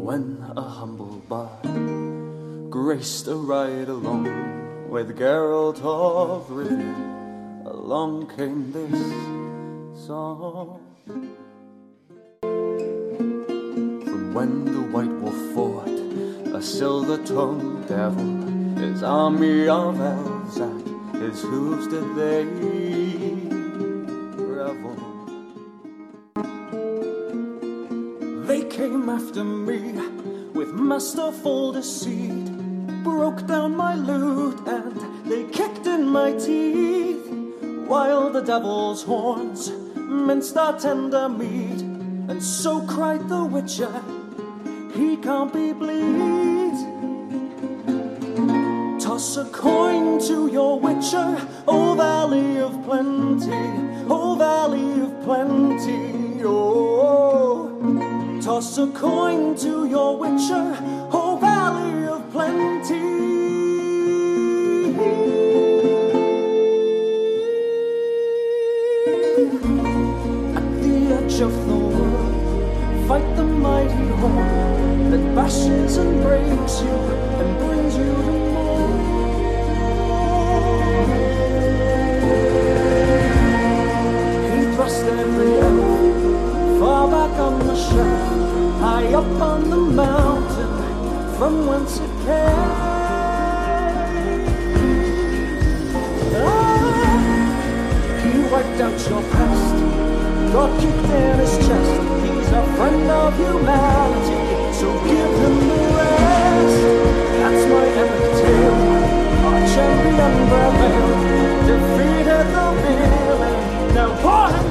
when a humble bard graced a ride along with Geralt of Rivia, along came this song. From when the White Wolf fought a silver-tongued devil, his army of elves at his hooves did they revel. They came after me with masterful deceit, broke down my lute and they kicked in my teeth, while the devil's horns minced our tender meat. And so cried the Witcher, he can't be bleed. Toss a coin to your Witcher, O Valley of Plenty, O Valley of Plenty, oh. Toss a coin to your Witcher, O Valley of Plenty. At the edge of the world, fight the mighty horn that bashes and breaks you and brings you to more. He thrust every elf far back on the shelf, high up on the mountain from whence it came. He wiped out your past, God kicked in his chest. He's a friend of humanity, so give him the rest. That's my epic tale. Our champion prevailed, defeated the villain. Now pour